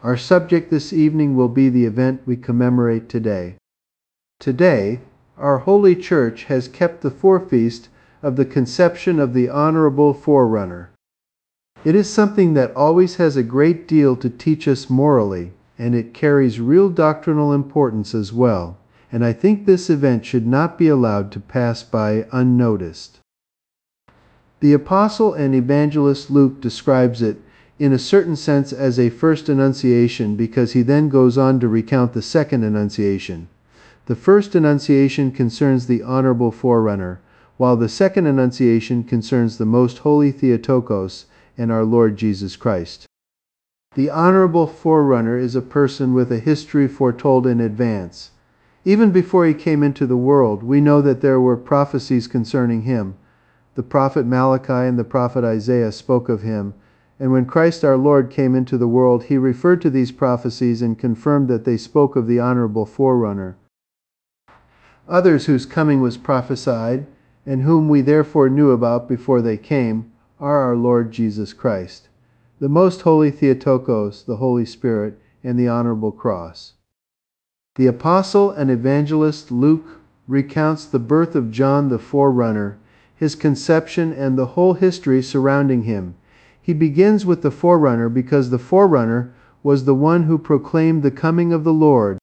Our subject this evening will be the event we commemorate today. Today, our Holy Church has kept the forefeast of the conception of the Honorable Forerunner. It is something that always has a great deal to teach us morally, and it carries real doctrinal importance as well, and I think this event should not be allowed to pass by unnoticed. The Apostle and Evangelist Luke describes it in a certain sense as a first Annunciation because he then goes on to recount the second Annunciation. The first Annunciation concerns the Honorable Forerunner, while the second Annunciation concerns the Most Holy Theotokos and our Lord Jesus Christ. The Honorable Forerunner is a person with a history foretold in advance. Even before he came into the world, we know that there were prophecies concerning him. The prophet Malachi and the prophet Isaiah spoke of him, and when Christ our Lord came into the world, he referred to these prophecies and confirmed that they spoke of the Honorable Forerunner. Others whose coming was prophesied, and whom we therefore knew about before they came, are our Lord Jesus Christ, the Most Holy Theotokos, the Holy Spirit, and the Honorable Cross. The Apostle and Evangelist Luke recounts the birth of John the Forerunner, his conception, and the whole history surrounding him. He begins with the Forerunner because the Forerunner was the one who proclaimed the coming of the Lord,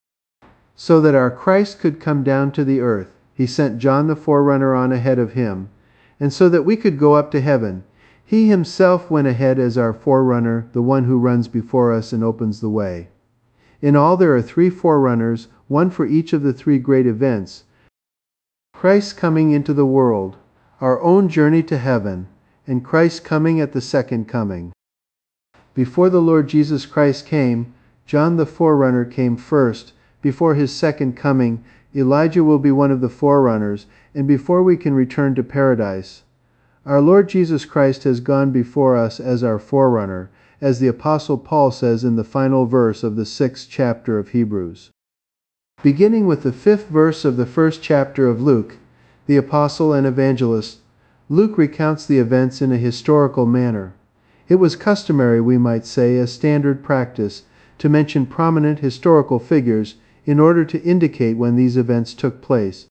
so that our Christ could come down to the earth. He sent John the Forerunner on ahead of him, and so that we could go up to heaven. He himself went ahead as our Forerunner, the one who runs before us and opens the way. In all there are 3 forerunners, one for each of the 3 great events: Christ's coming into the world, our own journey to heaven, and Christ's coming at the second coming. Before the Lord Jesus Christ came, John the Forerunner came first. Before his second coming, Elijah will be one of the forerunners, and before we can return to paradise. Our Lord Jesus Christ has gone before us as our forerunner, as the Apostle Paul says in the final verse of the 6th chapter of Hebrews. Beginning with the 5th verse of the 1st chapter of Luke, the Apostle and Evangelist, Luke recounts the events in a historical manner. It was customary, we might say, as standard practice, to mention prominent historical figures in order to indicate when these events took place.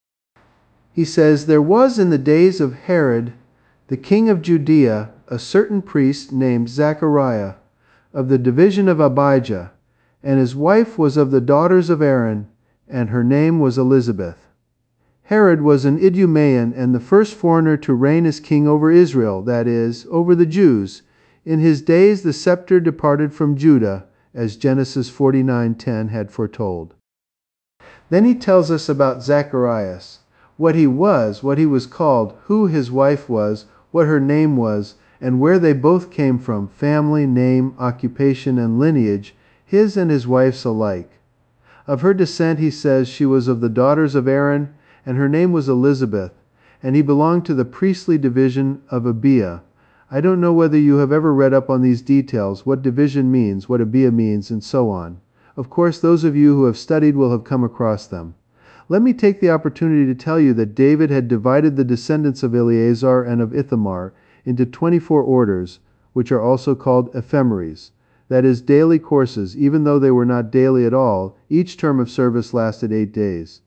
He says, "There was in the days of Herod, the king of Judea, a certain priest named Zachariah, of the division of Abijah, and his wife was of the daughters of Aaron, and her name was Elizabeth. Herod was an Idumean and the first foreigner to reign as king over Israel, that is, over the Jews. In his days the scepter departed from Judah, as Genesis 49:10 had foretold." Then he tells us about Zacharias, what he was called, who his wife was, what her name was, and where they both came from, family, name, occupation, and lineage, his and his wife's alike. Of her descent he says she was of the daughters of Aaron, and her name was Elizabeth, and he belonged to the priestly division of Abia. I don't know whether you have ever read up on these details, what division means, what Abia means, and so on. Of course, those of you who have studied will have come across them. Let me take the opportunity to tell you that David had divided the descendants of Eleazar and of Ithamar into 24 orders, which are also called ephemeres, that is, daily courses. Even though they were not daily at all, each term of service lasted 8 days.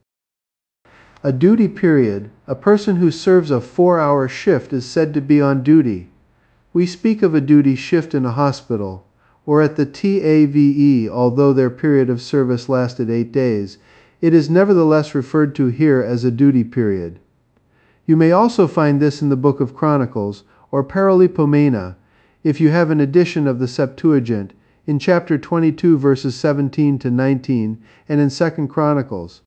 A duty period, a person who serves a 4-hour shift is said to be on duty. We speak of a duty shift in a hospital, or at the TAVE, although their period of service lasted 8 days. It is nevertheless referred to here as a duty period. You may also find this in the book of Chronicles, or Paralipomena, if you have an edition of the Septuagint, in chapter 22 verses 17 to 19, and in 2 Chronicles.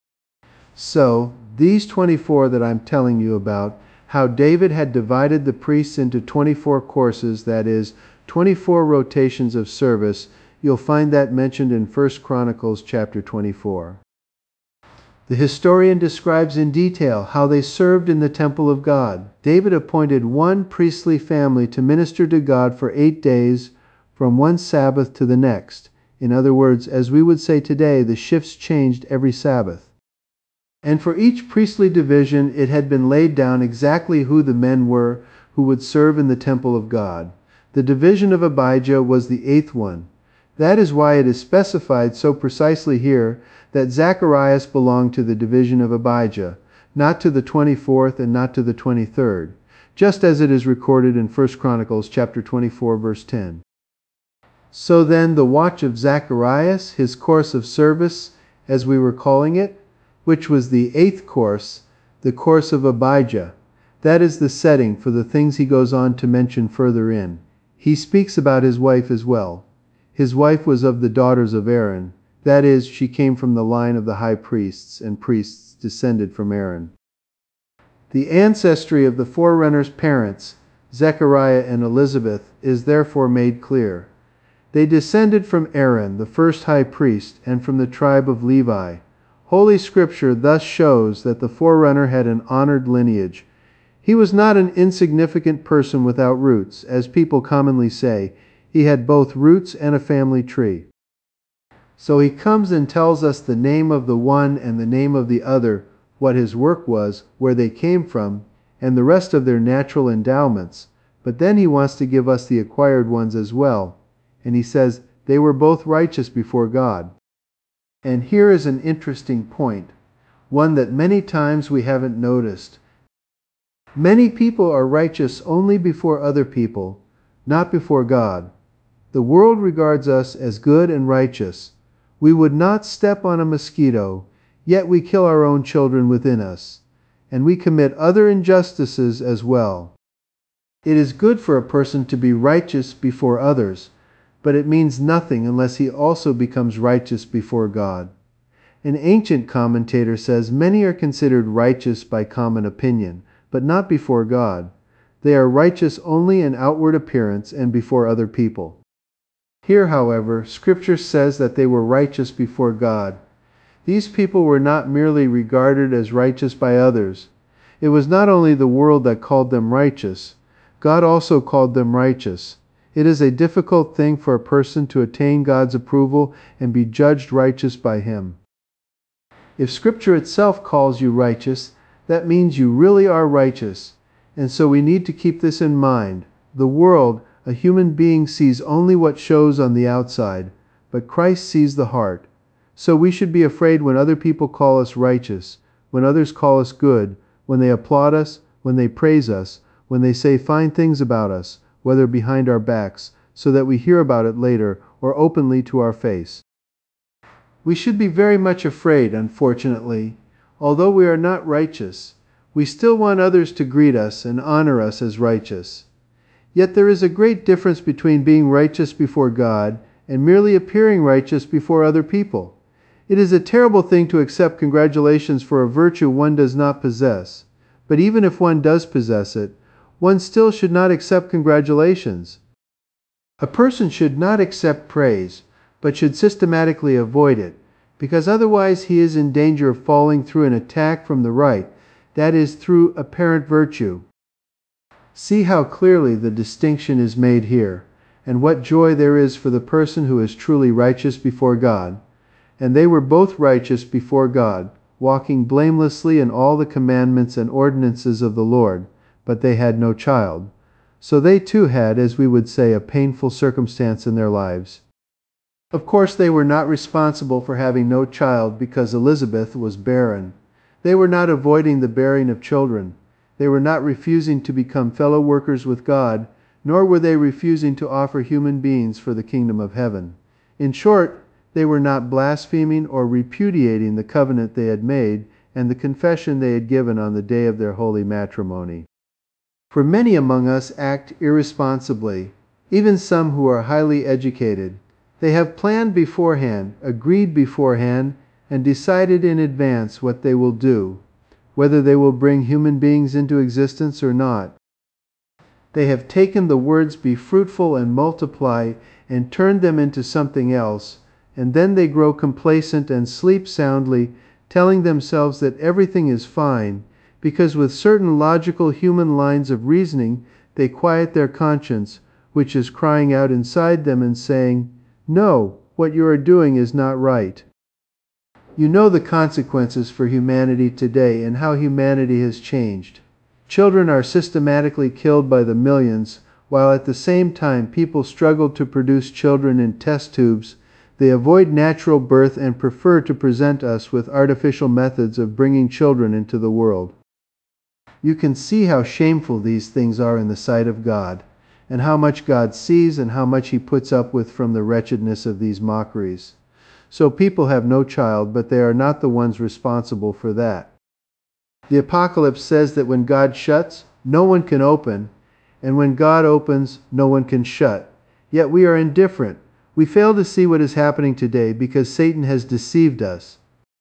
So, these 24 that I'm telling you about, how David had divided the priests into 24 courses, that is, 24 rotations of service, you'll find that mentioned in 1 Chronicles chapter 24. The historian describes in detail how they served in the temple of God. David appointed one priestly family to minister to God for 8 days, from one Sabbath to the next. In other words, as we would say today, the shifts changed every Sabbath. And for each priestly division it had been laid down exactly who the men were who would serve in the temple of God. The division of Abijah was the 8th one. That is why it is specified so precisely here that Zacharias belonged to the division of Abijah, not to the 24th and not to the 23rd, just as it is recorded in 1 Chronicles chapter 24, verse 10. So then the watch of Zacharias, his course of service, as we were calling it, which was the 8th course, the course of Abijah, that is the setting for the things he goes on to mention further in. He speaks about his wife as well. His wife was of the daughters of Aaron, that is, she came from the line of the high priests, and priests descended from Aaron. The ancestry of the forerunner's parents, Zechariah and Elizabeth, is therefore made clear. They descended from Aaron, the first high priest, and from the tribe of Levi. Holy Scripture thus shows that the forerunner had an honored lineage. He was not an insignificant person without roots, as people commonly say. He had both roots and a family tree. So he comes and tells us the name of the one and the name of the other, what his work was, where they came from, and the rest of their natural endowments. But then he wants to give us the acquired ones as well. And he says they were both righteous before God. And here is an interesting point, one that many times we haven't noticed. Many people are righteous only before other people, not before God. The world regards us as good and righteous. We would not step on a mosquito, yet we kill our own children within us, and we commit other injustices as well. It is good for a person to be righteous before others, but it means nothing unless he also becomes righteous before God. An ancient commentator says many are considered righteous by common opinion, but not before God. They are righteous only in outward appearance and before other people. Here, however, Scripture says that they were righteous before God. These people were not merely regarded as righteous by others. It was not only the world that called them righteous. God also called them righteous. It is a difficult thing for a person to attain God's approval and be judged righteous by Him. If Scripture itself calls you righteous, that means you really are righteous. And so we need to keep this in mind. The world, a human being, sees only what shows on the outside, but Christ sees the heart. So we should be afraid when other people call us righteous, when others call us good, when they applaud us, when they praise us, when they say fine things about us, whether behind our backs, so that we hear about it later, or openly to our face. We should be very much afraid, unfortunately. Although we are not righteous, we still want others to greet us and honor us as righteous. Yet there is a great difference between being righteous before God and merely appearing righteous before other people. It is a terrible thing to accept congratulations for a virtue one does not possess. But even if one does possess it, one still should not accept congratulations. A person should not accept praise, but should systematically avoid it, because otherwise he is in danger of falling through an attack from the right, that is, through apparent virtue. See how clearly the distinction is made here, and what joy there is for the person who is truly righteous before God. And they were both righteous before God, walking blamelessly in all the commandments and ordinances of the Lord, but they had no child. So they too had, as we would say, a painful circumstance in their lives. Of course, they were not responsible for having no child because Elizabeth was barren. They were not avoiding the bearing of children. They were not refusing to become fellow workers with God, nor were they refusing to offer human beings for the kingdom of heaven. In short, they were not blaspheming or repudiating the covenant they had made and the confession they had given on the day of their holy matrimony. For many among us act irresponsibly, even some who are highly educated. They have planned beforehand, agreed beforehand, and decided in advance what they will do, whether they will bring human beings into existence or not. They have taken the words "be fruitful and multiply" and turned them into something else, and then they grow complacent and sleep soundly, telling themselves that everything is fine, because with certain logical human lines of reasoning they quiet their conscience, which is crying out inside them and saying, "No, what you are doing is not right." You know the consequences for humanity today and how humanity has changed. Children are systematically killed by the millions, while at the same time people struggle to produce children in test tubes. They avoid natural birth and prefer to present us with artificial methods of bringing children into the world. You can see how shameful these things are in the sight of God, and how much God sees and how much He puts up with from the wretchedness of these mockeries. So people have no child, but they are not the ones responsible for that. The Apocalypse says that when God shuts, no one can open, and when God opens, no one can shut. Yet we are indifferent. We fail to see what is happening today because Satan has deceived us.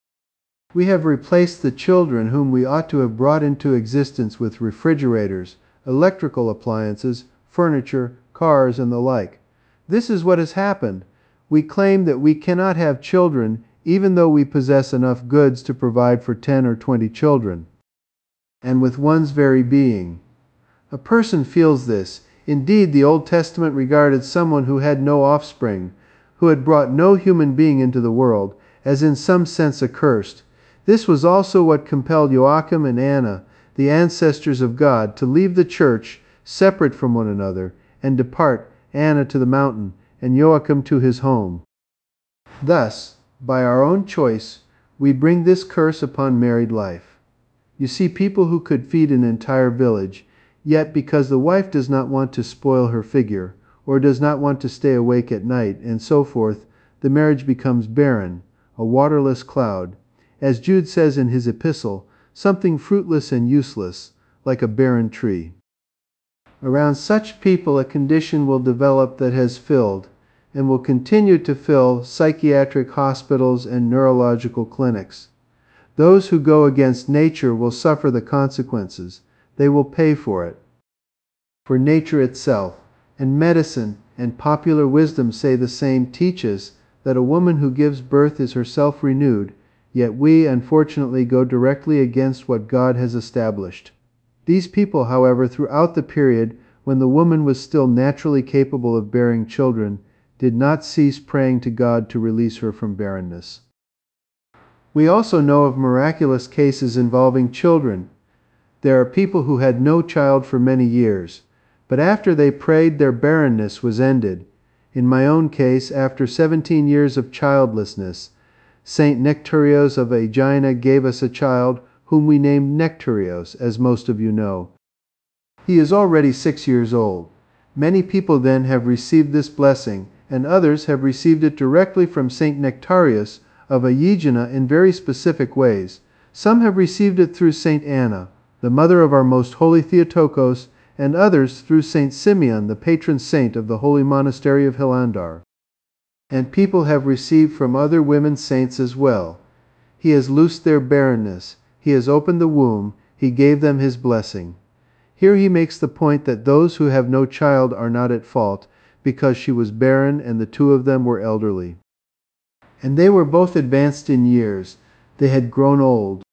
We have replaced the children whom we ought to have brought into existence with refrigerators, electrical appliances, furniture, cars, and the like. This is what has happened. We claim that we cannot have children even though we possess enough goods to provide for 10 or 20 children. And with one's very being. A person feels this. Indeed, the Old Testament regarded someone who had no offspring, who had brought no human being into the world, as in some sense accursed. This was also what compelled Joachim and Anna, the ancestors of God, to leave the church, separate from one another, and depart, Anna to the mountain, and Joachim to his home. Thus, by our own choice, we bring this curse upon married life. You see, people who could feed an entire village, yet because the wife does not want to spoil her figure, or does not want to stay awake at night, and so forth, the marriage becomes barren, a waterless cloud. As Jude says in his epistle, something fruitless and useless, like a barren tree. Around such people a condition will develop that has filled, and will continue to fill, psychiatric hospitals and neurological clinics. Those who go against nature will suffer the consequences. They will pay for it. For nature itself, and medicine, and popular wisdom say the same, teaches that a woman who gives birth is herself renewed, yet we, unfortunately, go directly against what God has established. These people, however, throughout the period when the woman was still naturally capable of bearing children, did not cease praying to God to release her from barrenness. We also know of miraculous cases involving children. There are people who had no child for many years, but after they prayed, their barrenness was ended. In my own case, after 17 years of childlessness, Saint Nectarios of Aegina gave us a child whom we named Nectarios, as most of you know. He is already 6 years old. Many people then have received this blessing, and others have received it directly from Saint Nectarios of Aegina in very specific ways. Some have received it through Saint Anna, the mother of our most holy Theotokos, and others through Saint Simeon, the patron saint of the holy monastery of Hilandar. And people have received from other women saints as well. He has loosed their barrenness. He has opened the womb. He gave them his blessing. Here he makes the point that those who have no child are not at fault, because she was barren and the two of them were elderly. And they were both advanced in years. They had grown old.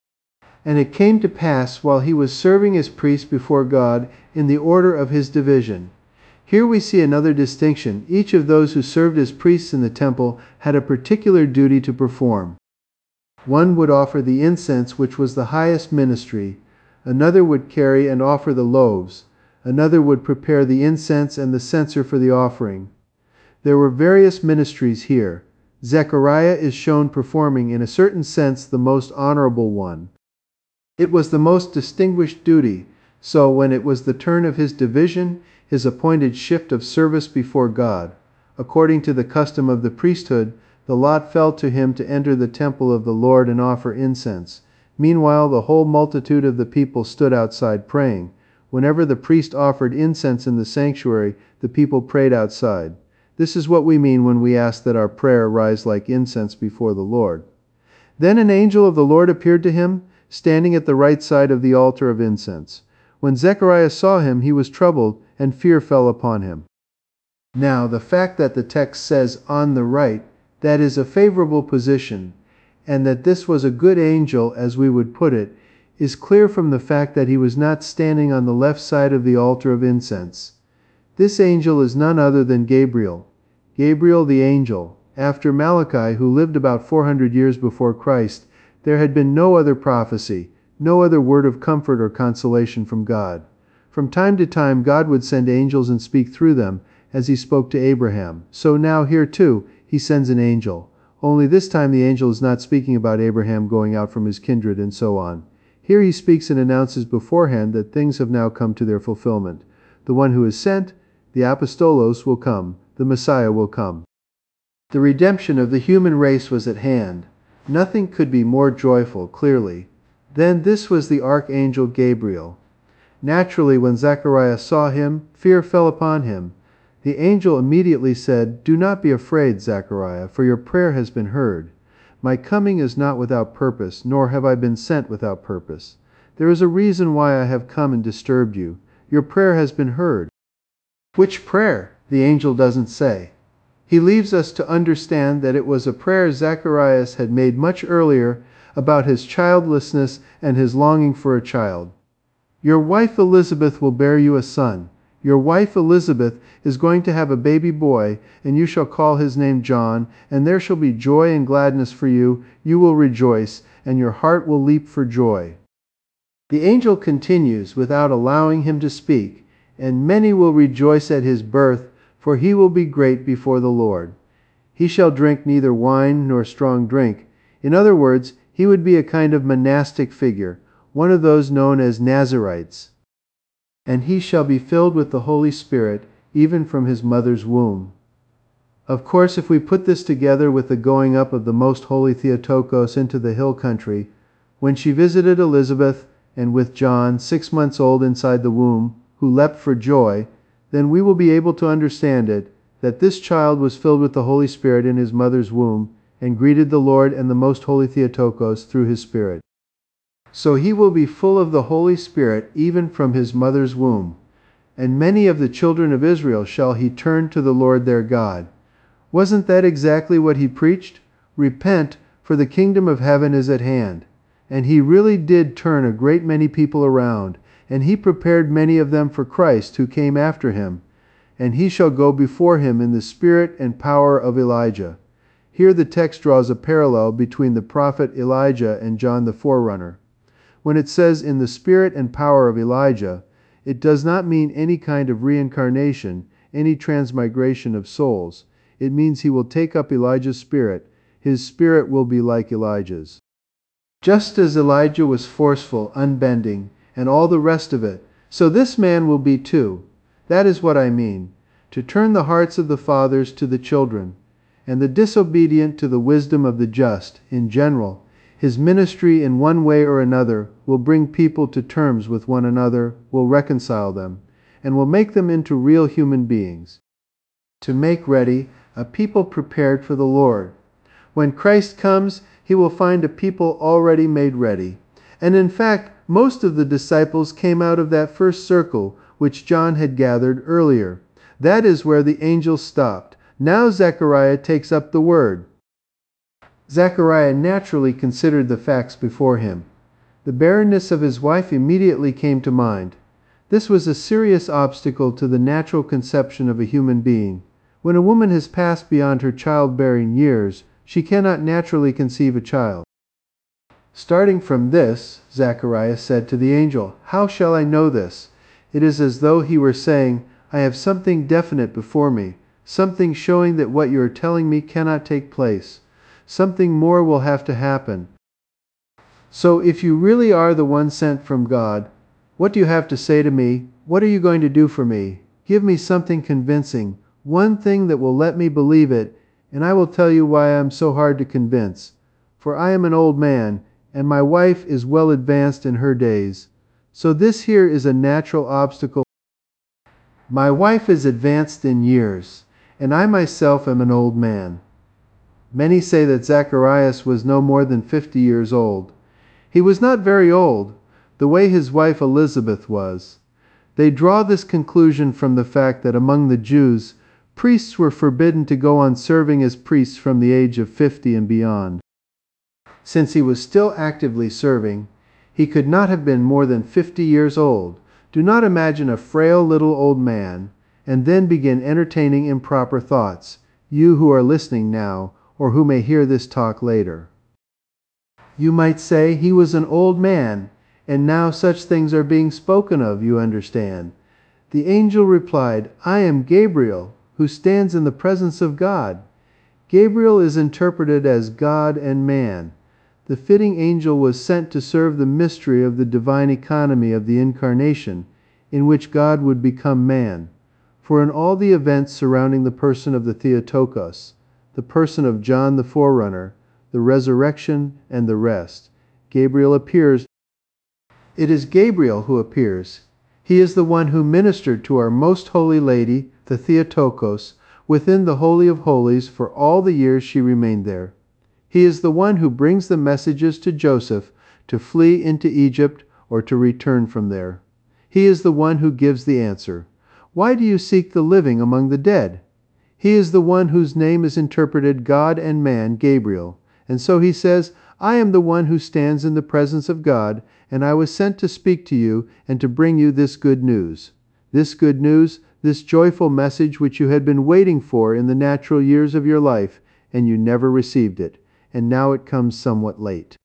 And it came to pass, while he was serving as priest before God in the order of his division. Here we see another distinction. Each of those who served as priests in the temple had a particular duty to perform. One would offer the incense, which was the highest ministry. Another would carry and offer the loaves. Another would prepare the incense and the censer for the offering. There were various ministries here. Zechariah is shown performing, in a certain sense, the most honorable one. It was the most distinguished duty, so when it was the turn of his division, his appointed shift of service before God, according to the custom of the priesthood, the lot fell to him to enter the temple of the Lord and offer incense. Meanwhile, the whole multitude of the people stood outside praying. Whenever the priest offered incense in the sanctuary, the people prayed outside. This is what we mean when we ask that our prayer rise like incense before the Lord. Then an angel of the Lord appeared to him, standing at the right side of the altar of incense. When Zechariah saw him, he was troubled, and fear fell upon him. Now, the fact that the text says on the right, that is a favorable position, and that this was a good angel, as we would put it, is clear from the fact that he was not standing on the left side of the altar of incense. This angel is none other than Gabriel. Gabriel the angel. After Malachi, who lived about 400 years before Christ, there had been no other prophecy, no other word of comfort or consolation from God. From time to time God would send angels and speak through them, as he spoke to Abraham. So now here too, he sends an angel. Only this time the angel is not speaking about Abraham going out from his kindred and so on. Here he speaks and announces beforehand that things have now come to their fulfillment. The one who is sent, the apostolos, will come. The Messiah will come. The redemption of the human race was at hand. Nothing could be more joyful, clearly. Then this was the archangel Gabriel. Naturally, when Zechariah saw him, fear fell upon him. The angel immediately said, "Do not be afraid, Zechariah, for your prayer has been heard. My coming is not without purpose, nor have I been sent without purpose. There is a reason why I have come and disturbed you. Your prayer has been heard." Which prayer? The angel doesn't say. He leaves us to understand that it was a prayer Zacharias had made much earlier about his childlessness and his longing for a child. Your wife Elizabeth will bear you a son. Your wife Elizabeth is going to have a baby boy, and you shall call his name John, and there shall be joy and gladness for you. You will rejoice, and your heart will leap for joy. The angel continues without allowing him to speak, and many will rejoice at his birth, for he will be great before the Lord. He shall drink neither wine nor strong drink. In other words, he would be a kind of monastic figure, one of those known as Nazarites. And he shall be filled with the Holy Spirit, even from his mother's womb. Of course, if we put this together with the going up of the most holy Theotokos into the hill country, when she visited Elizabeth, and with John, 6 months old inside the womb, who leapt for joy, then we will be able to understand it, that this child was filled with the Holy Spirit in his mother's womb, and greeted the Lord and the most holy Theotokos through his Spirit. So he will be full of the Holy Spirit even from his mother's womb. And many of the children of Israel shall he turn to the Lord their God. Wasn't that exactly what he preached? Repent, for the kingdom of heaven is at hand. And he really did turn a great many people around, and he prepared many of them for Christ who came after him. And he shall go before him in the spirit and power of Elijah. Here the text draws a parallel between the prophet Elijah and John the forerunner. When it says in the spirit and power of Elijah, it does not mean any kind of reincarnation, any transmigration of souls. It means he will take up Elijah's spirit. His spirit will be like Elijah's. Just as Elijah was forceful, unbending, and all the rest of it, so this man will be too. That is what I mean, to turn the hearts of the fathers to the children, and the disobedient to the wisdom of the just, in general. His ministry in one way or another will bring people to terms with one another, will reconcile them, and will make them into real human beings. To make ready a people prepared for the Lord. When Christ comes, he will find a people already made ready. And in fact, most of the disciples came out of that first circle which John had gathered earlier. That is where the angel stopped. Now Zechariah takes up the word. Zechariah naturally considered the facts before him. The barrenness of his wife immediately came to mind. This was a serious obstacle to the natural conception of a human being. When a woman has passed beyond her childbearing years, she cannot naturally conceive a child. Starting from this, Zechariah said to the angel, "How shall I know this?" It is as though he were saying, "I have something definite before me, something showing that what you are telling me cannot take place. Something more will have to happen. So if you really are the one sent from God, what do you have to say to me? What are you going to do for me? Give me something convincing, one thing that will let me believe it, and I will tell you why I am so hard to convince. For I am an old man, and my wife is well advanced in her days. So this here is a natural obstacle. My wife is advanced in years, and I myself am an old man." Many say that Zacharias was no more than 50 years old. He was not very old, the way his wife Elizabeth was. They draw this conclusion from the fact that among the Jews, priests were forbidden to go on serving as priests from the age of 50 and beyond. Since he was still actively serving, he could not have been more than 50 years old. Do not imagine a frail little old man, and then begin entertaining improper thoughts, you who are listening now, or who may hear this talk later. You might say he was an old man, and now such things are being spoken of, you understand." The angel replied, "I am Gabriel, who stands in the presence of God." Gabriel is interpreted as God and man. The fitting angel was sent to serve the mystery of the divine economy of the Incarnation, in which God would become man. For in all the events surrounding the person of the Theotokos, the person of John the Forerunner, the resurrection, and the rest, Gabriel appears. It is Gabriel who appears. He is the one who ministered to our Most Holy Lady, the Theotokos, within the Holy of Holies for all the years she remained there. He is the one who brings the messages to Joseph to flee into Egypt or to return from there. He is the one who gives the answer. "Why do you seek the living among the dead?" He is the one whose name is interpreted God and man, Gabriel. And so he says, "I am the one who stands in the presence of God, and I was sent to speak to you and to bring you this good news. This good news, this joyful message which you had been waiting for in the natural years of your life, and you never received it, and now it comes somewhat late.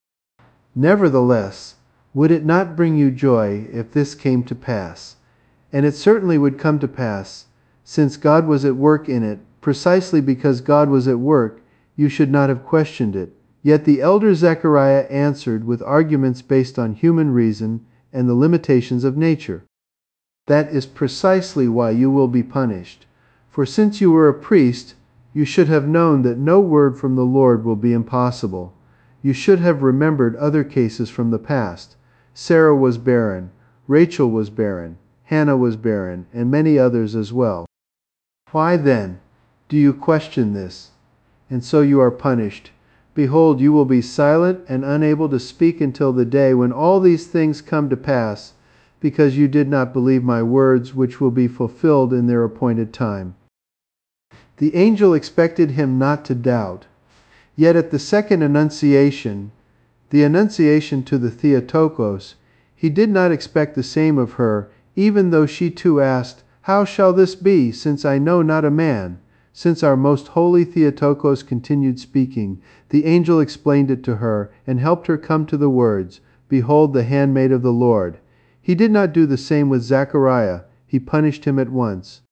Nevertheless, would it not bring you joy if this came to pass? And it certainly would come to pass, since God was at work in it. Precisely because God was at work, you should not have questioned it. Yet the elder Zechariah answered with arguments based on human reason and the limitations of nature. That is precisely why you will be punished. For since you were a priest, you should have known that no word from the Lord will be impossible. You should have remembered other cases from the past. Sarah was barren, Rachel was barren, Hannah was barren, and many others as well. Why then do you question this? And so you are punished. Behold, you will be silent and unable to speak until the day when all these things come to pass, because you did not believe my words, which will be fulfilled in their appointed time. The angel expected him not to doubt. Yet at the second annunciation, the annunciation to the Theotokos, he did not expect the same of her, even though she too asked, "How shall this be, since I know not a man?" Since our most holy Theotokos continued speaking, the angel explained it to her and helped her come to the words, "Behold the handmaid of the Lord." He did not do the same with Zechariah. He punished him at once.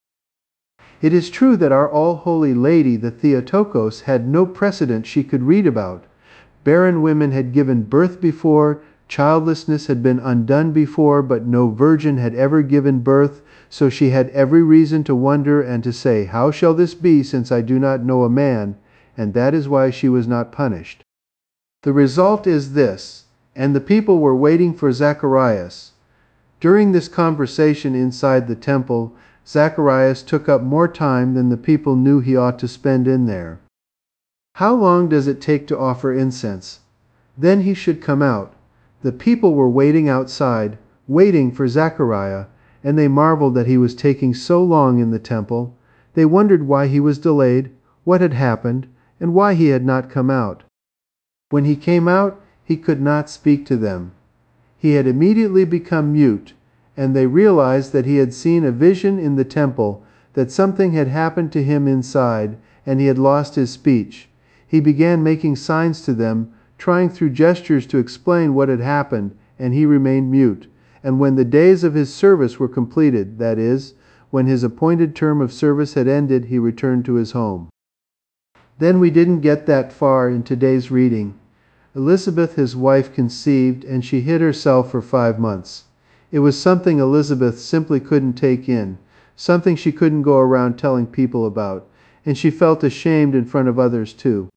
It is true that our all-holy lady, the Theotokos, had no precedent she could read about. Barren women had given birth before, childlessness had been undone before, but no virgin had ever given birth, so she had every reason to wonder and to say, "How shall this be, since I do not know a man?" And that is why she was not punished. The result is this, and the people were waiting for Zacharias. During this conversation inside the temple, Zacharias took up more time than the people knew he ought to spend in there. How long does it take to offer incense? Then he should come out. The people were waiting outside, waiting for Zechariah, and they marveled that he was taking so long in the temple. They wondered why he was delayed, what had happened, and why he had not come out. When he came out, he could not speak to them. He had immediately become mute, and they realized that he had seen a vision in the temple, that something had happened to him inside, and he had lost his speech. He began making signs to them, trying through gestures to explain what had happened, and he remained mute. And when the days of his service were completed, that is, when his appointed term of service had ended, he returned to his home. Then we didn't get that far in today's reading. Elizabeth, his wife, conceived, and she hid herself for 5 months. It was something Elizabeth simply couldn't take in, something she couldn't go around telling people about, and she felt ashamed in front of others too.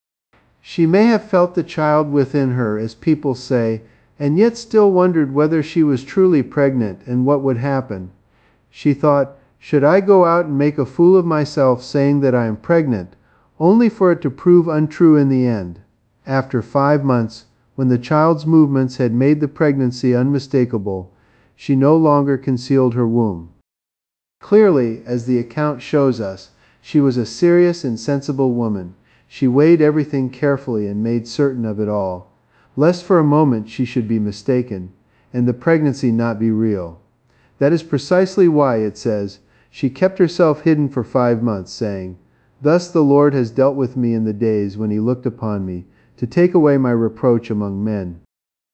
She may have felt the child within her, as people say, and yet still wondered whether she was truly pregnant and what would happen. She thought, "Should I go out and make a fool of myself saying that I am pregnant, only for it to prove untrue in the end?" After 5 months, when the child's movements had made the pregnancy unmistakable, she no longer concealed her womb. Clearly, as the account shows us, she was a serious and sensible woman. She weighed everything carefully and made certain of it all, lest for a moment she should be mistaken, and the pregnancy not be real. That is precisely why, it says, she kept herself hidden for 5 months, saying, "Thus the Lord has dealt with me in the days when he looked upon me, to take away my reproach among men."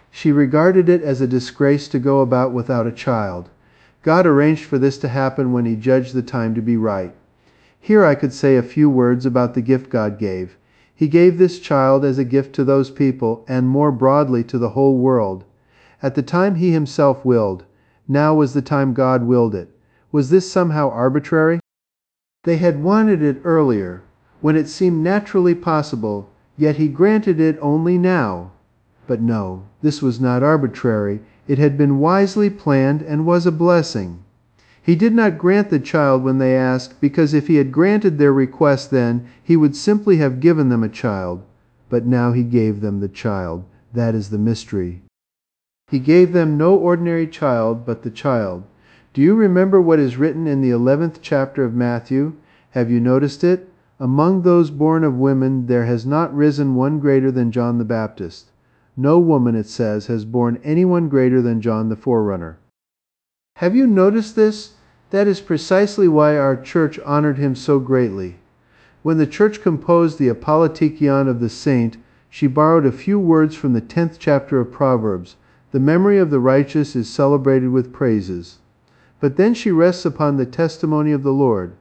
She regarded it as a disgrace to go about without a child. God arranged for this to happen when He judged the time to be right. Here I could say a few words about the gift God gave. He gave this child as a gift to those people, and more broadly to the whole world. At the time He Himself willed. Now was the time God willed it. Was this somehow arbitrary? They had wanted it earlier, when it seemed naturally possible, yet He granted it only now. But no, this was not arbitrary. It had been wisely planned and was a blessing. He did not grant the child when they asked, because if He had granted their request then, He would simply have given them a child. But now He gave them the child. That is the mystery. He gave them no ordinary child, but the child. Do you remember what is written in the 11th chapter of Matthew? Have you noticed it? Among those born of women there has not risen one greater than John the Baptist. No woman, it says, has borne anyone greater than John the Forerunner. Have you noticed this? That is precisely why our church honored him so greatly. When the church composed the Apologion of the saint, she borrowed a few words from the 10th chapter of Proverbs. The memory of the righteous is celebrated with praises. But then she rests upon the testimony of the Lord.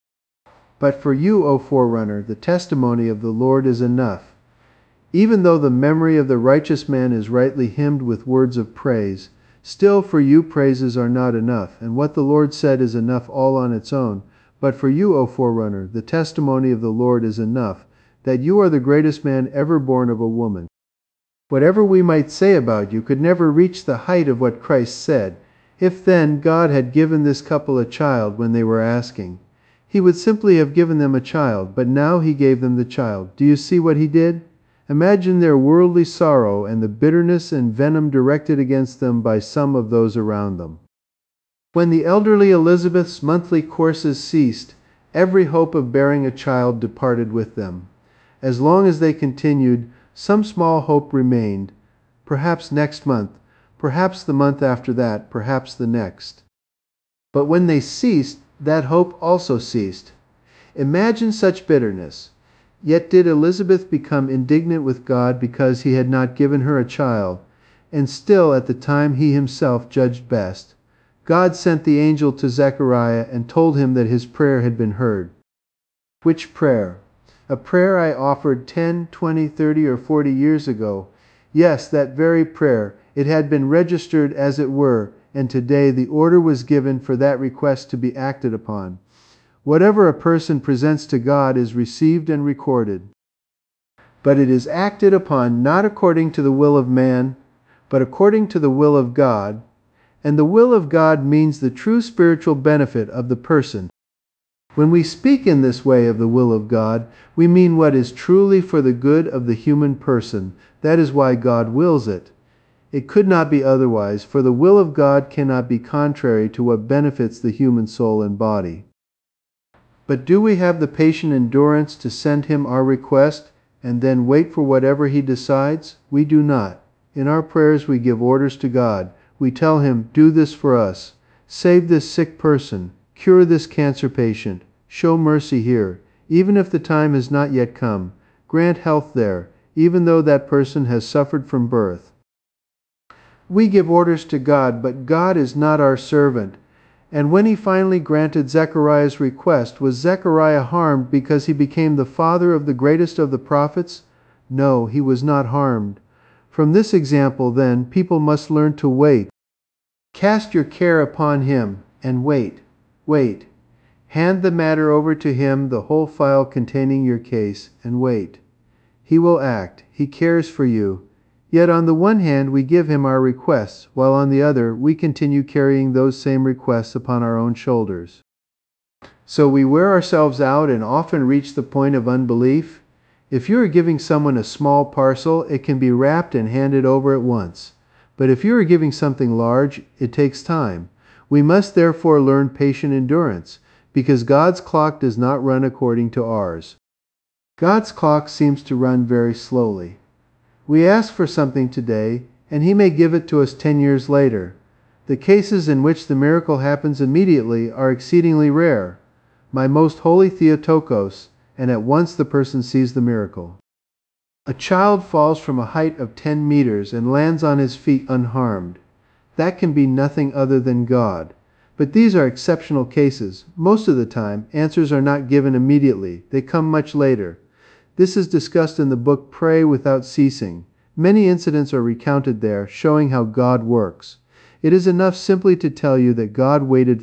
But for you, O Forerunner, the testimony of the Lord is enough. Even though the memory of the righteous man is rightly hymned with words of praise, still for you praises are not enough, and what the Lord said is enough all on its own. But for you, O Forerunner, the testimony of the Lord is enough, that you are the greatest man ever born of a woman. Whatever we might say about you could never reach the height of what Christ said. If then God had given this couple a child when they were asking, He would simply have given them a child, but now He gave them the child. Do you see what He did? Imagine their worldly sorrow and the bitterness and venom directed against them by some of those around them. When the elderly Elizabeth's monthly courses ceased, every hope of bearing a child departed with them. As long as they continued, some small hope remained. Perhaps next month, perhaps the month after that, perhaps the next. But when they ceased, that hope also ceased. Imagine such bitterness. Yet did Elizabeth become indignant with God because He had not given her a child, and still at the time He Himself judged best. God sent the angel to Zechariah and told him that his prayer had been heard. Which prayer? A prayer I offered 10, 20, 30, or 40 years ago. Yes, that very prayer. It had been registered as it were, and today the order was given for that request to be acted upon. Whatever a person presents to God is received and recorded. But it is acted upon not according to the will of man, but according to the will of God, and the will of God means the true spiritual benefit of the person. When we speak in this way of the will of God, we mean what is truly for the good of the human person. That is why God wills it. It could not be otherwise, for the will of God cannot be contrary to what benefits the human soul and body. But do we have the patient endurance to send Him our request and then wait for whatever He decides? We do not. In our prayers we give orders to God. We tell Him, do this for us. Save this sick person. Cure this cancer patient. Show mercy here, even if the time has not yet come. Grant health there, even though that person has suffered from birth. We give orders to God, but God is not our servant. And when He finally granted Zechariah's request, was Zechariah harmed because he became the father of the greatest of the prophets? No, he was not harmed. From this example, then, people must learn to wait. Cast your care upon Him, and wait. Wait. Hand the matter over to Him, the whole file containing your case, and wait. He will act. He cares for you. Yet on the one hand we give Him our requests, while on the other we continue carrying those same requests upon our own shoulders. So we wear ourselves out and often reach the point of unbelief. If you are giving someone a small parcel, it can be wrapped and handed over at once. But if you are giving something large, it takes time. We must therefore learn patient endurance, because God's clock does not run according to ours. God's clock seems to run very slowly. We ask for something today, and He may give it to us 10 years later. The cases in which the miracle happens immediately are exceedingly rare. My most holy Theotokos, and at once the person sees the miracle. A child falls from a height of 10 meters and lands on his feet unharmed. That can be nothing other than God. But these are exceptional cases. Most of the time, answers are not given immediately. They come much later. This is discussed in the book Pray Without Ceasing. Many incidents are recounted there, showing how God works. It is enough simply to tell you that God waited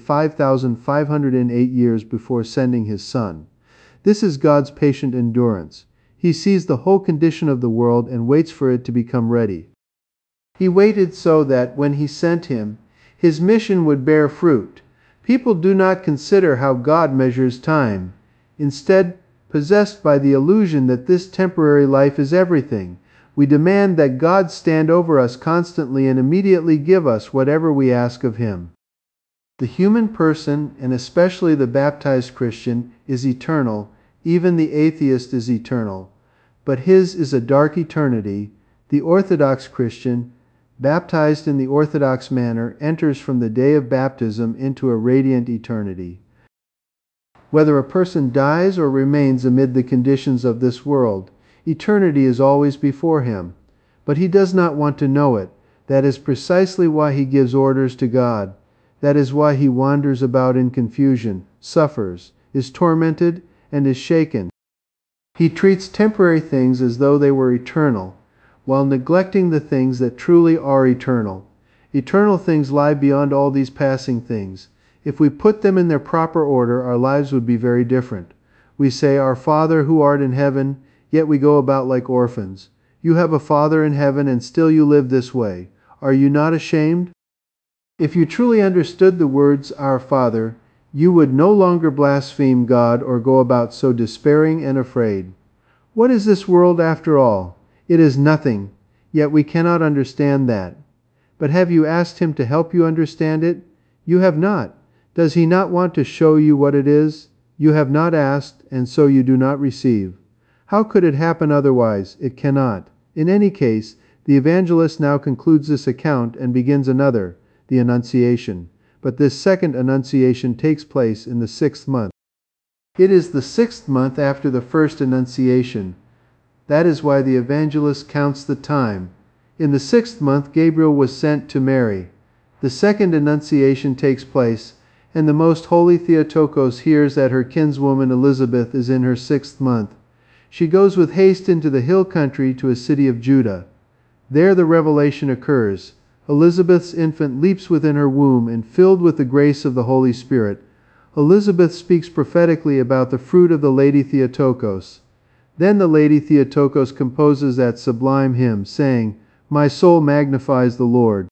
5,508 years before sending His Son. This is God's patient endurance. He sees the whole condition of the world and waits for it to become ready. He waited so that, when He sent Him, His mission would bear fruit. People do not consider how God measures time. Instead, possessed by the illusion that this temporary life is everything, we demand that God stand over us constantly and immediately give us whatever we ask of Him. The human person, and especially the baptized Christian, is eternal. Even the atheist is eternal. But his is a dark eternity. The Orthodox Christian, baptized in the Orthodox manner, enters from the day of baptism into a radiant eternity. Whether a person dies or remains amid the conditions of this world, eternity is always before him. But he does not want to know it. That is precisely why he gives orders to God. That is why he wanders about in confusion, suffers, is tormented, and is shaken. He treats temporary things as though they were eternal, while neglecting the things that truly are eternal. Eternal things lie beyond all these passing things. If we put them in their proper order, our lives would be very different. We say, "Our Father who art in heaven," yet we go about like orphans. You have a Father in heaven, and still you live this way. Are you not ashamed? If you truly understood the words, "Our Father," you would no longer blaspheme God or go about so despairing and afraid. What is this world after all? It is nothing, yet we cannot understand that. But have you asked Him to help you understand it? You have not. Does He not want to show you what it is? You have not asked, and so you do not receive. How could it happen otherwise? It cannot. In any case, the evangelist now concludes this account and begins another, the Annunciation. But this second Annunciation takes place in the 6th month. It is the 6th month after the first Annunciation. That is why the evangelist counts the time. In the 6th month, Gabriel was sent to Mary. The second Annunciation takes place, and the most holy Theotokos hears that her kinswoman Elizabeth is in her 6th month. She goes with haste into the hill country to a city of Judah. There the revelation occurs. Elizabeth's infant leaps within her womb, and filled with the grace of the Holy Spirit, Elizabeth speaks prophetically about the fruit of the Lady Theotokos. Then the Lady Theotokos composes that sublime hymn, saying, "My soul magnifies the Lord."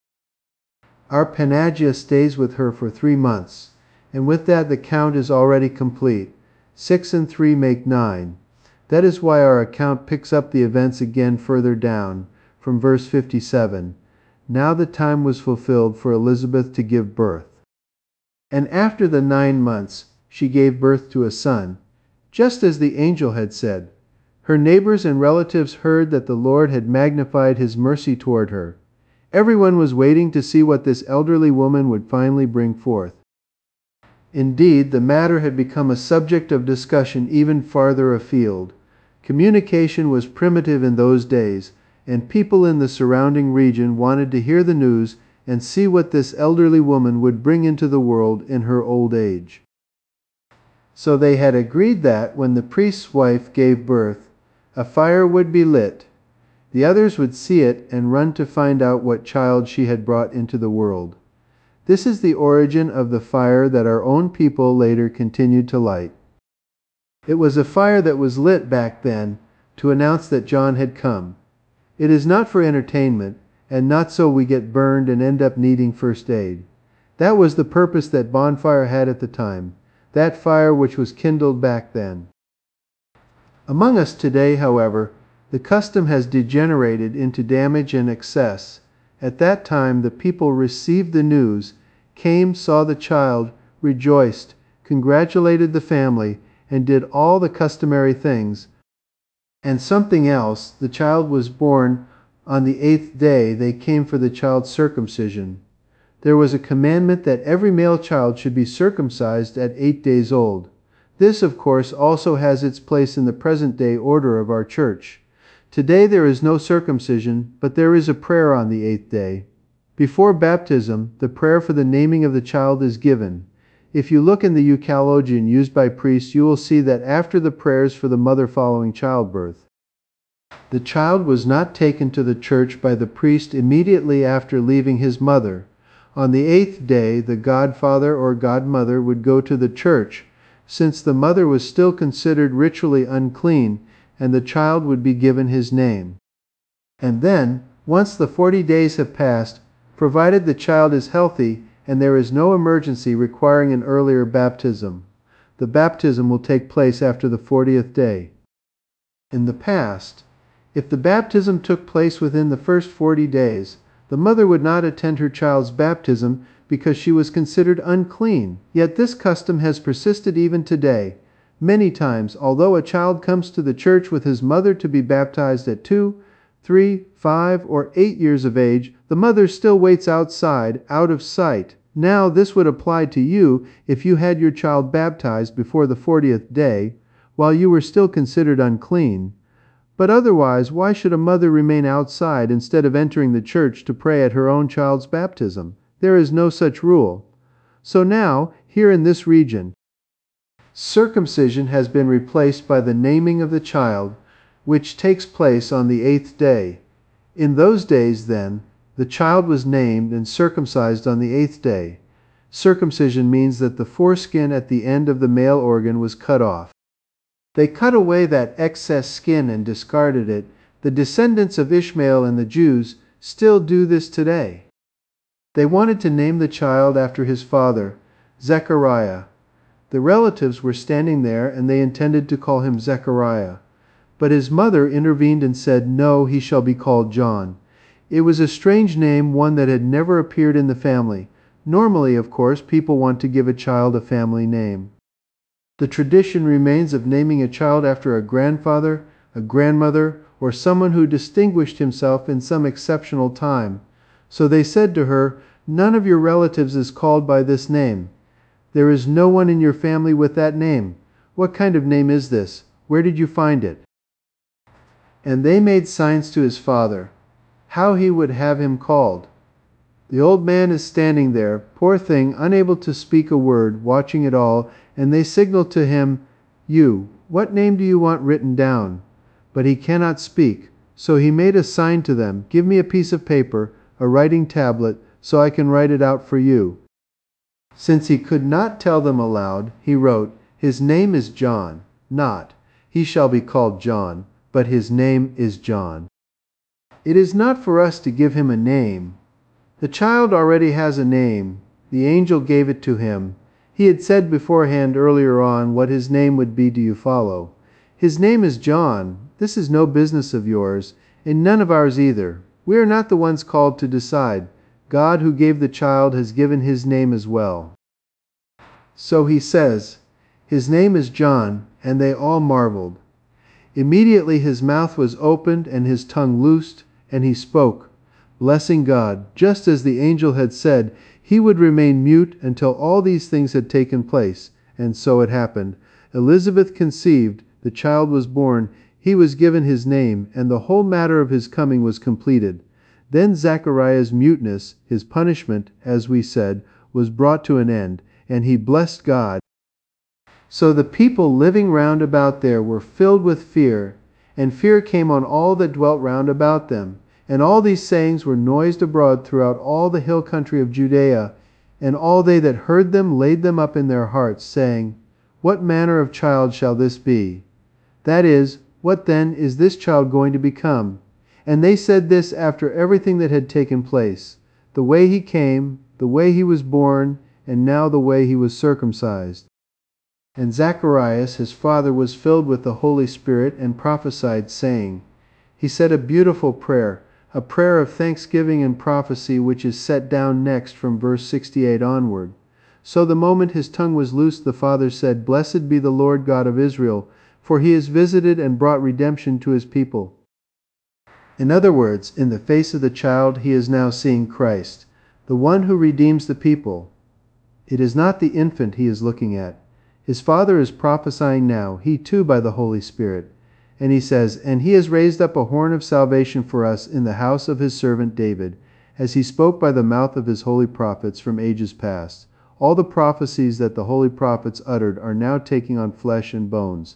Our Panagia stays with her for 3 months, and with that the count is already complete. 6 and 3 make 9. That is why our account picks up the events again further down, from verse 57. Now the time was fulfilled for Elizabeth to give birth. And after the 9 months, she gave birth to a son, just as the angel had said. Her neighbors and relatives heard that the Lord had magnified His mercy toward her. Everyone was waiting to see what this elderly woman would finally bring forth. Indeed, the matter had become a subject of discussion even farther afield. Communication was primitive in those days, and people in the surrounding region wanted to hear the news and see what this elderly woman would bring into the world in her old age. So they had agreed that, when the priest's wife gave birth, a fire would be lit. The others would see it and run to find out what child she had brought into the world. This is the origin of the fire that our own people later continued to light. It was a fire that was lit back then to announce that John had come. It is not for entertainment, and not so we get burned and end up needing first aid. That was the purpose that bonfire had at the time, that fire which was kindled back then. Among us today, however, the custom has degenerated into damage and excess. At that time the people received the news, came, saw the child, rejoiced, congratulated the family, and did all the customary things. And something else, the child was born on the 8th day. They came for the child's circumcision. There was a commandment that every male child should be circumcised at 8 days old. This, of course, also has its place in the present-day order of our church. Today there is no circumcision, but there is a prayer on the 8th day. Before baptism, the prayer for the naming of the child is given. If you look in the Euchalogion used by priests, you will see that after the prayers for the mother following childbirth, the child was not taken to the church by the priest immediately after leaving his mother. On the 8th day, the godfather or godmother would go to the church, since the mother was still considered ritually unclean, and the child would be given his name. And then, once the 40 days have passed, provided the child is healthy and there is no emergency requiring an earlier baptism, the baptism will take place after the 40th day. In the past, if the baptism took place within the first 40 days, the mother would not attend her child's baptism because she was considered unclean. Yet this custom has persisted even today. Many times, although a child comes to the church with his mother to be baptized at 2, 3, 5, or 8 years of age, the mother still waits outside, out of sight. Now this would apply to you if you had your child baptized before the 40th day, while you were still considered unclean. But otherwise, why should a mother remain outside instead of entering the church to pray at her own child's baptism? There is no such rule. So now, here in this region, circumcision has been replaced by the naming of the child, which takes place on the 8th day. In those days, then, the child was named and circumcised on the 8th day. Circumcision means that the foreskin at the end of the male organ was cut off. They cut away that excess skin and discarded it. The descendants of Ishmael and the Jews still do this today. They wanted to name the child after his father, Zechariah. The relatives were standing there and they intended to call him Zechariah. But his mother intervened and said, "No, he shall be called John." It was a strange name, one that had never appeared in the family. Normally, of course, people want to give a child a family name. The tradition remains of naming a child after a grandfather, a grandmother, or someone who distinguished himself in some exceptional time. So they said to her, "None of your relatives is called by this name. There is no one in your family with that name. What kind of name is this? Where did you find it?" And they made signs to his father, how he would have him called. The old man is standing there, poor thing, unable to speak a word, watching it all, and they signal to him, "You, what name do you want written down?" But he cannot speak, so he made a sign to them, "Give me a piece of paper, a writing tablet, so I can write it out for you." Since he could not tell them aloud, he wrote, "His name is John," not, "He shall be called John," but "His name is John." It is not for us to give him a name. The child already has a name. The angel gave it to him. He had said beforehand earlier on what his name would be. Do you follow? His name is John. This is no business of yours, and none of ours either. We are not the ones called to decide. God, who gave the child, has given his name as well. So he says, "His name is John," and they all marveled. Immediately his mouth was opened and his tongue loosed, and he spoke, blessing God. Just as the angel had said, he would remain mute until all these things had taken place. And so it happened. Elizabeth conceived, the child was born, he was given his name, and the whole matter of his coming was completed. Then Zechariah's muteness, his punishment, as we said, was brought to an end, and he blessed God. So the people living round about there were filled with fear, and fear came on all that dwelt round about them. And all these sayings were noised abroad throughout all the hill country of Judea, and all they that heard them laid them up in their hearts, saying, "What manner of child shall this be?" That is, what then is this child going to become? And they said this after everything that had taken place, the way he came, the way he was born, and now the way he was circumcised. And Zacharias his father was filled with the Holy Spirit and prophesied, saying, he said a beautiful prayer, a prayer of thanksgiving and prophecy, which is set down next from verse 68 onward. So the moment his tongue was loosed, the father said, "Blessed be the Lord God of Israel, for he has visited and brought redemption to his people." In other words, in the face of the child he is now seeing Christ, the one who redeems the people. It is not the infant he is looking at. His father is prophesying now, he too by the Holy Spirit. And he says, "And he has raised up a horn of salvation for us in the house of his servant David, as he spoke by the mouth of his holy prophets from ages past." All the prophecies that the holy prophets uttered are now taking on flesh and bones.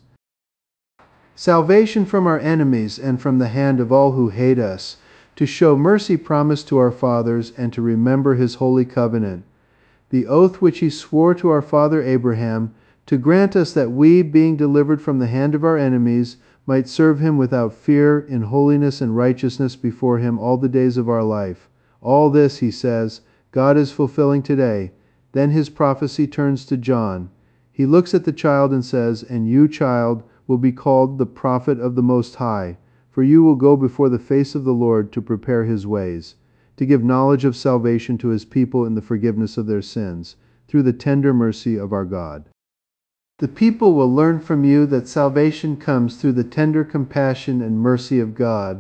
Salvation from our enemies and from the hand of all who hate us, to show mercy promised to our fathers, and to remember his holy covenant, the oath which he swore to our father Abraham, to grant us that we, being delivered from the hand of our enemies, might serve him without fear, in holiness and righteousness before him all the days of our life. All this, he says, God is fulfilling today. Then his prophecy turns to John. He looks at the child and says, "And you, child, will be called the prophet of the Most High, for you will go before the face of the Lord to prepare his ways, to give knowledge of salvation to his people in the forgiveness of their sins, through the tender mercy of our God." The people will learn from you that salvation comes through the tender compassion and mercy of God.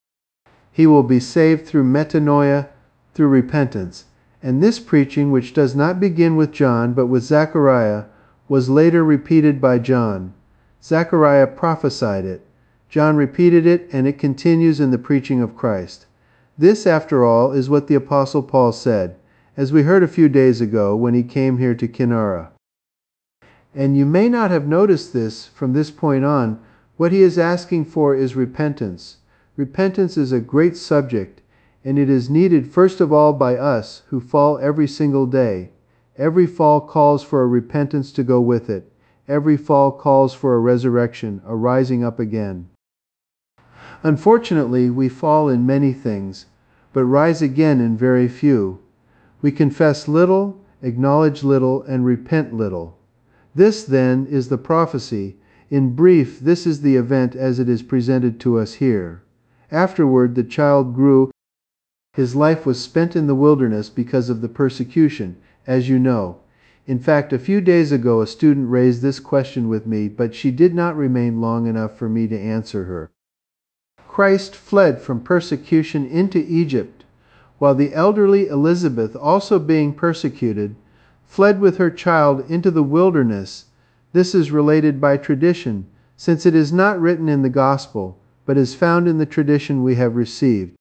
He will be saved through metanoia, through repentance. And this preaching, which does not begin with John but with Zechariah, was later repeated by John. Zechariah prophesied it. John repeated it, and it continues in the preaching of Christ. This, after all, is what the Apostle Paul said, as we heard a few days ago when he came here to Kinara. And you may not have noticed this from this point on. What he is asking for is repentance. Repentance is a great subject, and it is needed first of all by us who fall every single day. Every fall calls for a repentance to go with it. Every fall calls for a resurrection, a rising up again. Unfortunately, we fall in many things, but rise again in very few. We confess little, acknowledge little, and repent little. This, then, is the prophecy. In brief, this is the event as it is presented to us here. Afterward, the child grew. His life was spent in the wilderness because of the persecution, as you know. In fact, a few days ago a student raised this question with me, but she did not remain long enough for me to answer her. Christ fled from persecution into Egypt, while the elderly Elizabeth, also being persecuted, fled with her child into the wilderness. This is related by tradition, since it is not written in the Gospel, but is found in the tradition we have received.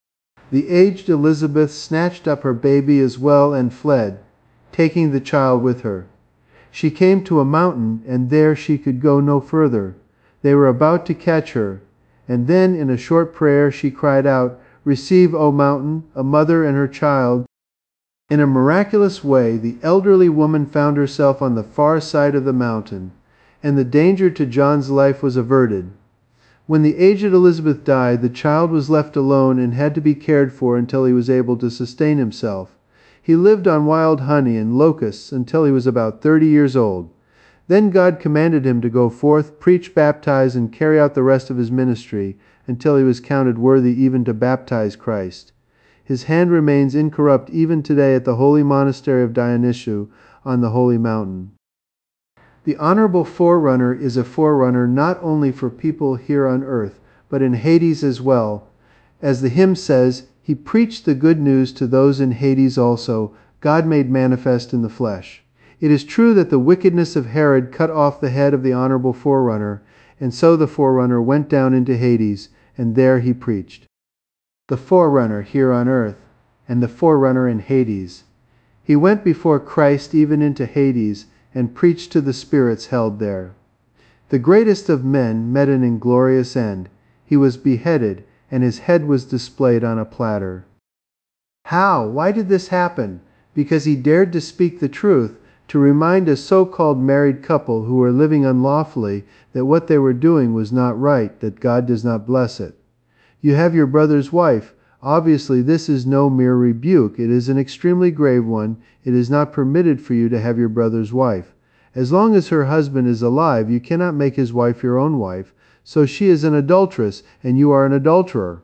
The aged Elizabeth snatched up her baby as well and fled, taking the child with her. She came to a mountain, and there she could go no further. They were about to catch her, and then in a short prayer she cried out, "Receive, O mountain, a mother and her child." In a miraculous way, the elderly woman found herself on the far side of the mountain, and the danger to John's life was averted. When the aged Elizabeth died, the child was left alone and had to be cared for until he was able to sustain himself. He lived on wild honey and locusts until he was about 30 years old. Then God commanded him to go forth, preach, baptize, and carry out the rest of his ministry until he was counted worthy even to baptize Christ. His hand remains incorrupt even today at the holy monastery of Dionysius on the holy mountain. The Honorable Forerunner is a forerunner not only for people here on earth, but in Hades as well. As the hymn says, he preached the good news to those in Hades also, God made manifest in the flesh. It is true that the wickedness of Herod cut off the head of the Honorable Forerunner, and so the Forerunner went down into Hades, and there he preached. The Forerunner here on earth, and the Forerunner in Hades. He went before Christ even into Hades, and preached to the spirits held there. The greatest of men met an inglorious end. He was beheaded, and his head was displayed on a platter. How? Why did this happen? Because he dared to speak the truth, to remind a so-called married couple who were living unlawfully that what they were doing was not right, that God does not bless it. You have your brother's wife. Obviously, this is no mere rebuke. It is an extremely grave one. It is not permitted for you to have your brother's wife. As long as her husband is alive, you cannot make his wife your own wife. So she is an adulteress, and you are an adulterer.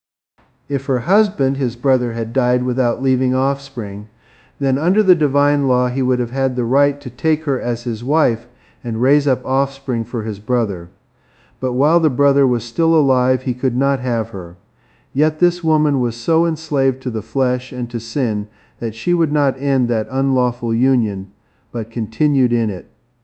If her husband, his brother, had died without leaving offspring, then under the divine law he would have had the right to take her as his wife and raise up offspring for his brother. But while the brother was still alive, he could not have her. Yet this woman was so enslaved to the flesh and to sin that she would not end that unlawful union, but continued in it.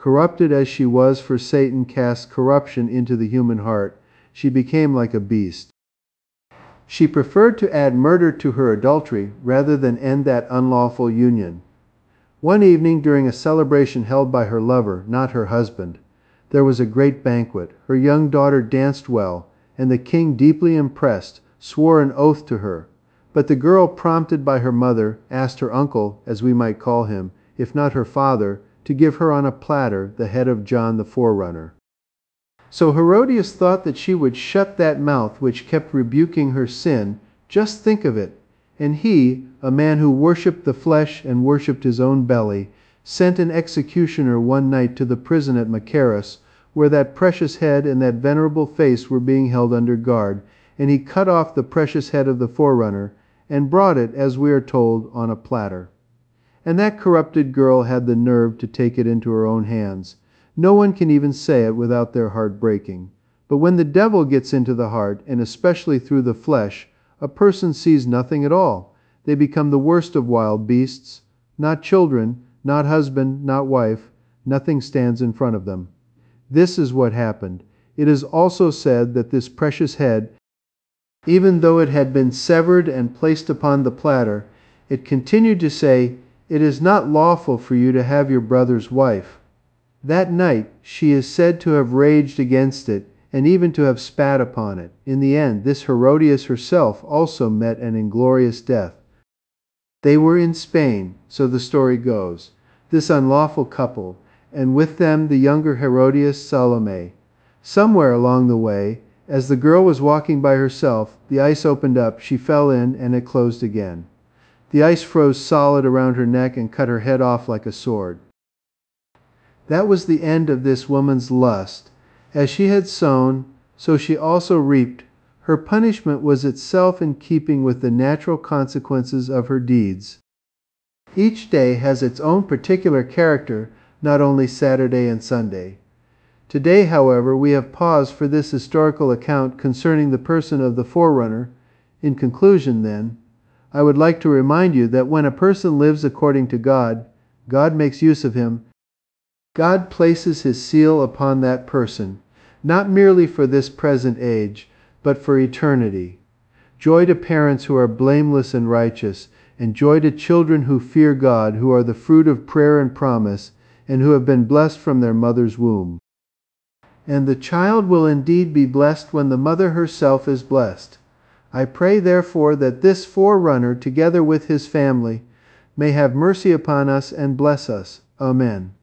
Corrupted as she was, for Satan cast corruption into the human heart, she became like a beast. She preferred to add murder to her adultery rather than end that unlawful union. One evening, during a celebration held by her lover, not her husband, there was a great banquet. Her young daughter danced well, and the king, deeply impressed, swore an oath to her. But the girl, prompted by her mother, asked her uncle, as we might call him, if not her father, to give her on a platter the head of John the Forerunner. So Herodias thought that she would shut that mouth which kept rebuking her sin. Just think of it! And he, a man who worshipped the flesh and worshipped his own belly, sent an executioner one night to the prison at Machaerus, where that precious head and that venerable face were being held under guard, and he cut off the precious head of the Forerunner, and brought it, as we are told, on a platter. And that corrupted girl had the nerve to take it into her own hands. No one can even say it without their heart breaking. But when the devil gets into the heart, and especially through the flesh, a person sees nothing at all. They become the worst of wild beasts. Not children, not husband, not wife. Nothing stands in front of them. This is what happened. It is also said that this precious head, even though it had been severed and placed upon the platter, it continued to say, "It is not lawful for you to have your brother's wife." That night she is said to have raged against it, and even to have spat upon it. In the end, this Herodias herself also met an inglorious death. They were in Spain, so the story goes, this unlawful couple, and with them the younger Herodias Salome. Somewhere along the way, as the girl was walking by herself, the ice opened up, she fell in, and it closed again. The ice froze solid around her neck and cut her head off like a sword. That was the end of this woman's lust. As she had sown, so she also reaped. Her punishment was itself in keeping with the natural consequences of her deeds. Each day has its own particular character, not only Saturday and Sunday. Today, however, we have paused for this historical account concerning the person of the Forerunner. In conclusion, then, I would like to remind you that when a person lives according to God, God makes use of him. God places his seal upon that person, not merely for this present age, but for eternity. Joy to parents who are blameless and righteous, and joy to children who fear God, who are the fruit of prayer and promise, and who have been blessed from their mother's womb. And the child will indeed be blessed when the mother herself is blessed. I pray, therefore, that this Forerunner, together with his family, may have mercy upon us and bless us. Amen.